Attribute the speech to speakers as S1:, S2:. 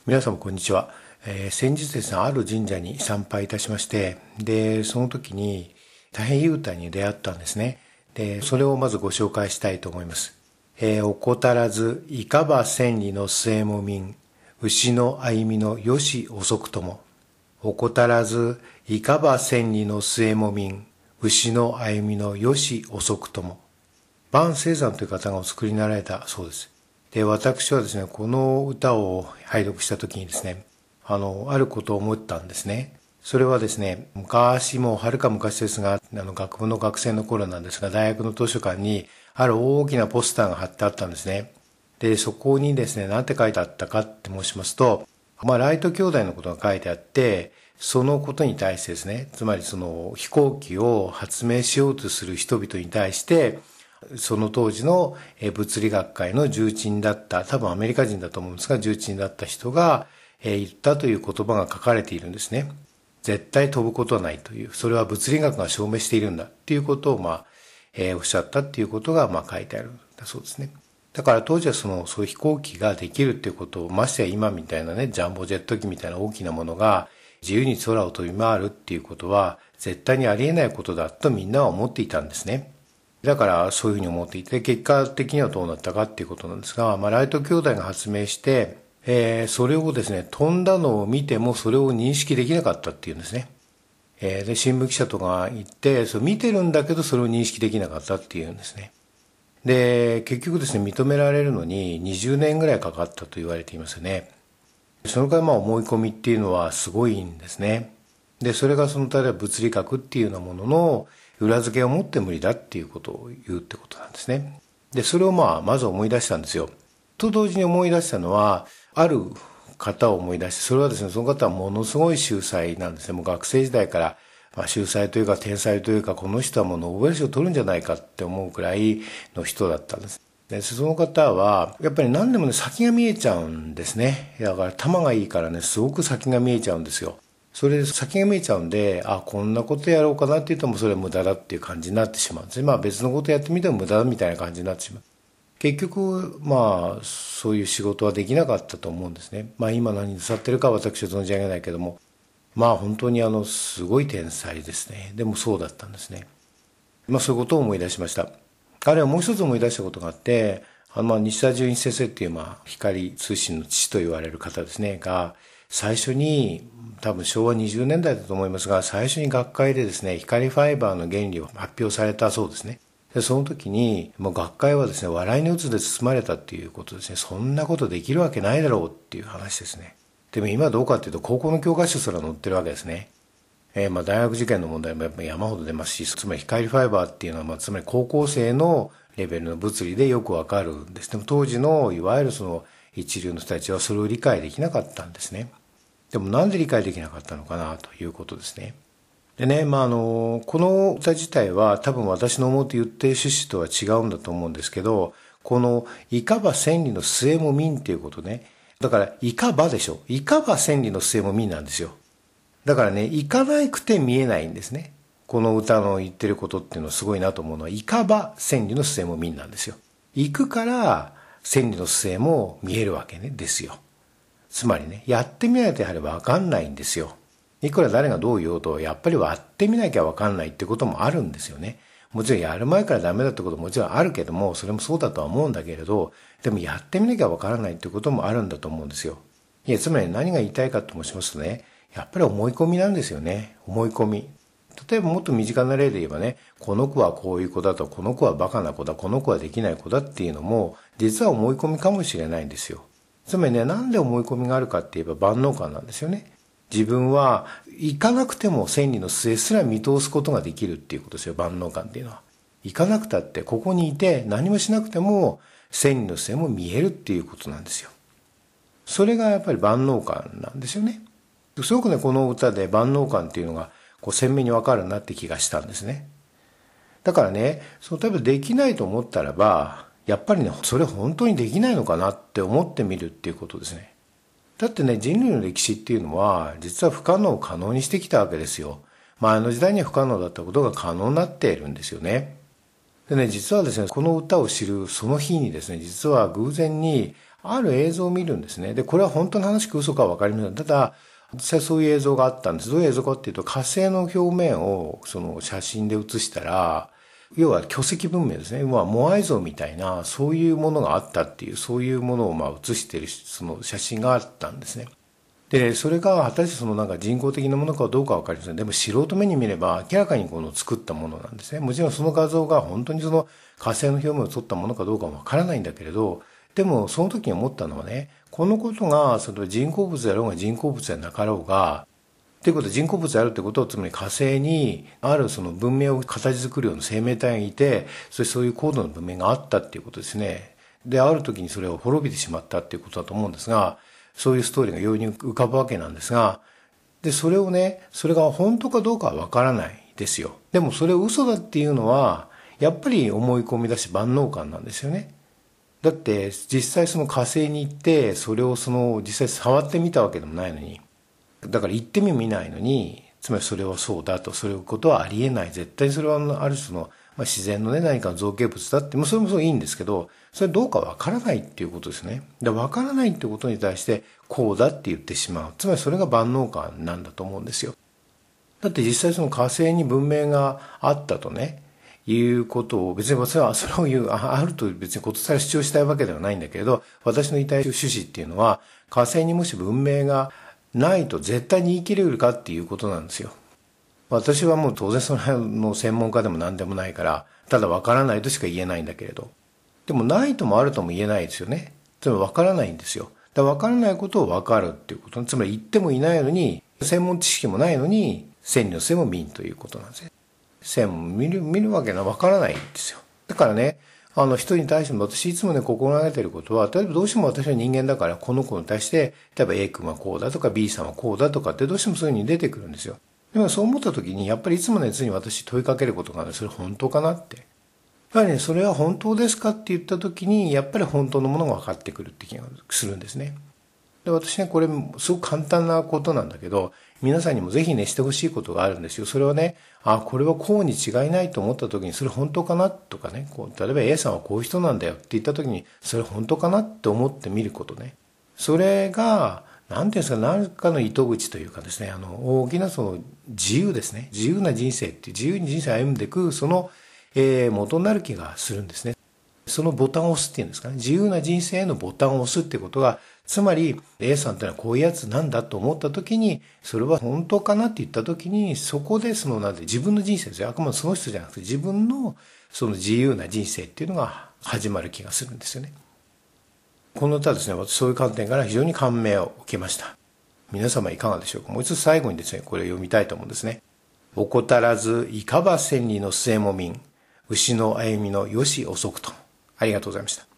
S1: 皆様こんにちは。先日ですね、ある神社に参拝いたしまして、で、その時に大変いい歌に出会ったんですね。で、それをまずご紹介したいと思います。おこたらず、いかば千里の末もみん、牛の歩みのよし遅くとも。おこたらず、いかば千里の末もみん、牛の歩みのよし遅くとも。万清山という方がお作りになられたそうです。で、私はですね、この歌を拝読したときにですね、あることを思ったんですね。それはですね、昔もうはるか昔ですが、学部の学生の頃なんですが、大学の図書館にある大きなポスターが貼ってあったんですね。で、そこにですね、何て書いてあったかって申しますと、ライト兄弟のことが書いてあって、そのことに対してですね、つまりその飛行機を発明しようとする人々に対して、その当時の物理学界の重鎮だった、多分アメリカ人だと思うんですが、重鎮だった人が言ったという言葉が書かれているんですね。絶対飛ぶことはないという、それは物理学が証明しているんだっていうことをおっしゃったっていうことが書いてあるんだそうですね。だから当時はそういう飛行機ができるっていうことを、ましてや今みたいなね、ジャンボジェット機みたいな大きなものが自由に空を飛び回るっていうことは絶対にありえないことだとみんなは思っていたんですね。だからそういうふうに思っていて、結果的にはどうなったかっていうことなんですが、ライト兄弟が発明して、それをですね、飛んだのを見てもそれを認識できなかったっていうんですね。で、新聞記者とか行って、それ見てるんだけどそれを認識できなかったっていうんですね。で、結局ですね、認められるのに20年ぐらいかかったと言われていますよね。そのくらい思い込みっていうのはすごいんですね。で、それが例えば物理学っていうようなものの裏付けを持って無理だっていうことを言うってことなんですね。で、それをまず思い出したんですよ。と同時に思い出したのは、ある方を思い出して、それはですね、その方はものすごい秀才なんですね。もう学生時代から、秀才というか天才というか、この人はもうノーベル賞を取るんじゃないかって思うくらいの人だったんです。で、その方は、やっぱり何でもね、先が見えちゃうんですね。だから、球がいいからね、すごく先が見えちゃうんですよ。それで先が見えちゃうんで、こんなことやろうかなって言ってもそれは無駄だっていう感じになってしまうんですね。別のことやってみても無駄みたいな感じになってしまう。結局、そういう仕事はできなかったと思うんですね。今何になさってるか私は存じ上げないけども、本当にすごい天才ですね。でもそうだったんですね。そういうことを思い出しました。あるいはもう一つ思い出したことがあって、西田純一先生っていう、光通信の父と言われる方ですね、が、最初に、多分昭和20年代だと思いますが、最初に学会でですね、光ファイバーの原理を発表されたそうですね。で、その時に、もう学会はですね、笑いの渦で包まれたっていうことですね。そんなことできるわけないだろうっていう話ですね。でも今どうかっていうと、高校の教科書すら載ってるわけですね。大学受験の問題もやっぱり山ほど出ますし、つまり光ファイバーっていうのは、つまり高校生のレベルの物理でよくわかるんです。でも当時のいわゆる一流の人たちはそれを理解できなかったんですね。でもなんで理解できなかったのかなということですね。でね、この歌自体は多分私の思って言ってる趣旨とは違うんだと思うんですけど、このいかば千里の末もみんっていうことね。だからいかばでしょ。いかば千里の末もみんなんですよ。だからね、行かなくて見えないんですね。この歌の言ってることっていうのはすごいなと思うのは、行かば千里の末も見んなんですよ。行くから千里の末も見えるわけね、ですよ。つまりね、やってみないとやはりわかんないんですよ。いくら誰がどう言おうと、やっぱり割ってみなきゃわかんないってこともあるんですよね。もちろんやる前からダメだってことももちろんあるけども、それもそうだとは思うんだけれど、でもやってみなきゃわからないってこともあるんだと思うんですよ。いや、つまり何が言いたいかと申しますとね、やっぱり思い込みなんですよね。思い込み。例えばもっと身近な例で言えばね、この子はこういう子だと、この子はバカな子だ、この子はできない子だっていうのも、実は思い込みかもしれないんですよ。つまりね、なんで思い込みがあるかって言えば万能感なんですよね。自分は行かなくても千里の末すら見通すことができるっていうことですよ、万能感っていうのは。行かなくたってここにいて何もしなくても千里の末も見えるっていうことなんですよ。それがやっぱり万能感なんですよね。すごくね、この歌で万能感っていうのが鮮明にわかるなって気がしたんですね。だからね、例えばできないと思ったらば、やっぱりね、それ本当にできないのかなって思ってみるっていうことですね。だってね、人類の歴史っていうのは、実は不可能を可能にしてきたわけですよ。前の時代には不可能だったことが可能になっているんですよね。でね、実はですね、この歌を知るその日にですね、実は偶然にある映像を見るんですね。で、これは本当の話か嘘かは分かりません。ただ、実際そういう映像があったんです。どういう映像かっていうと、火星の表面をその写真で写したら、要は巨石文明ですね。モアイ像みたいな、そういうものがあったっていう、そういうものを写している、その写真があったんですね。で、それが果たしてそのなんか人工的なものかどうかは分かりません。でも素人目に見れば明らかにこの作ったものなんですね。もちろんその画像が本当にその火星の表面を撮ったものかどうかは分からないんだけれど、でもその時に思ったのはね、このことがその人工物であろうが人工物でなかろうが、ということで人工物であるということを、つまり火星にあるその文明を形作るような生命体がいて、そしてそういう高度な文明があったっていうことですね。で、ある時にそれを滅びてしまったっていうことだと思うんですが、そういうストーリーが容易に浮かぶわけなんですが、で、それをね、それが本当かどうかはわからないですよ。でもそれを嘘だっていうのは、やっぱり思い込みだし万能感なんですよね。だって実際その火星に行って、それをその実際触ってみたわけでもないのに、だから行ってみないのに、つまりそれはそうだと、そういうことはありえない。絶対にそれはある種の、自然のね、何かの造形物だって、それもそういいんですけど、それどうかわからないっていうことですね。わからないってことに対して、こうだって言ってしまう。つまりそれが万能感なんだと思うんですよ。だって実際その火星に文明があったとね、いうことを、別にそれを言う、あると別にことさら主張したいわけではないんだけれど、私の言いたい趣旨っていうのは、火星にもし文明がないと絶対に言い切れるかっていうことなんですよ。私はもう当然その専門家でも何でもないから、ただ分からないとしか言えないんだけれど。でもないともあるとも言えないですよね。つまり分からないんですよ。だから分からないことを分かるっていうこと。つまり言ってもいないのに、専門知識もないのに、千里の線も見んということなんですね。線も見るわけが分からないんですよ。だからね、人に対しても私いつもね、心がけていることは、例えばどうしても私は人間だから、この子に対して、例えば A 君はこうだとか B さんはこうだとかってどうしてもそういうふうに出てくるんですよ。でもそう思った時に、やっぱりいつものやつに私問いかけることがある。それ本当かなって。やっぱりね、それは本当ですかって言った時に、やっぱり本当のものが分かってくるって気がするんですね。で、私ね、これすごく簡単なことなんだけど、皆さんにもぜひね、してほしいことがあるんですよ。それはね、これはこうに違いないと思った時に、それ本当かなとかね、例えば A さんはこういう人なんだよって言った時に、それ本当かなって思ってみることね。それが、なんていうんですか、何かの糸口というかですね、大きなその自由ですね。自由な人生っていう、自由に人生を歩んでいく、その、元になる気がするんですね。そのボタンを押すっていうんですかね。自由な人生へのボタンを押すってことが、つまり A さんってのはこういうやつなんだと思った時に、それは本当かなって言った時に、そこで自分の人生ですよ。あくまでその人じゃなくて自分のその自由な人生っていうのが始まる気がするんですよね。この歌はですね、私そういう観点から非常に感銘を受けました。皆様いかがでしょうか。もう一つ最後にですね、これを読みたいと思うんですね。怠らず、いかば千里の末もみん、牛の歩みのよし遅くと。ありがとうございました。